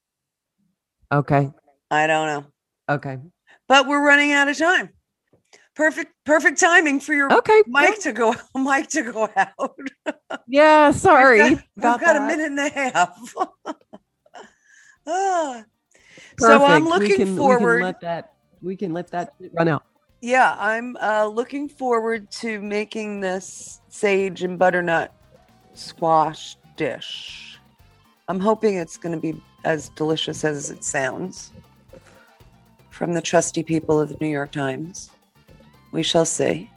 Okay. I don't know. Okay. But we're running out of time. perfect, perfect timing for your Okay. mic to go, mic to go out. Yeah, sorry. We've got, we've about got a that. minute and a half. Ah. So I'm Perfect. We looking can- forward. We can let that. We can let that shit run out. Yeah, I'm uh, looking forward to making this sage and butternut squash dish. I'm hoping it's going to be as delicious as it sounds. From the trusty people of the New York Times. We shall see.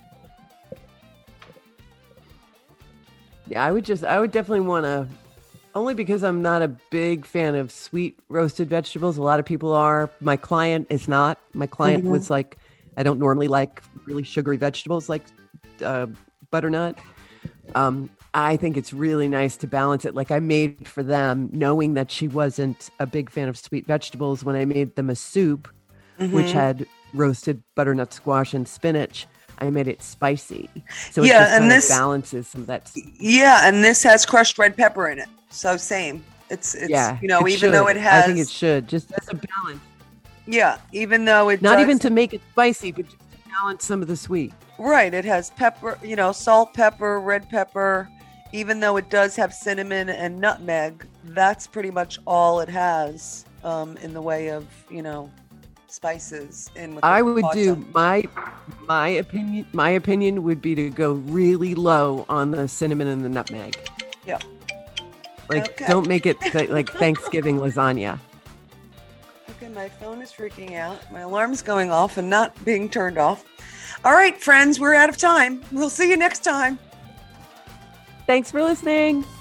Yeah, I would just, I would definitely want to, only because I'm not a big fan of sweet roasted vegetables. A lot of people are. My client is not. My client Mhm. was like, I don't normally like really sugary vegetables like uh, butternut. Um, I think it's really nice to balance it. Like I made for them, knowing that she wasn't a big fan of sweet vegetables, when I made them a soup, which Mhm. had roasted butternut squash and spinach. I made it spicy. So it Yeah, just and kind this- of balances some of that. Yeah, and this has crushed red pepper in it. So same. It's it's yeah. you know, it even though should. it has I think it should. Just as a balance. yeah, even though it Not does, even to make it spicy, but just to balance some of the sweet. right, it has pepper, you know, salt, pepper, red pepper, even though it does have cinnamon and nutmeg, that's pretty much all it has um, in the way of, you know, spices in with the I would do awesome. my my opinion my opinion would be to go really low on the cinnamon and the nutmeg. Yeah. Like Okay. don't make it th- like Thanksgiving lasagna. Okay, my phone is freaking out. My alarm's going off and not being turned off. All right, friends, we're out of time. We'll see you next time. Thanks for listening.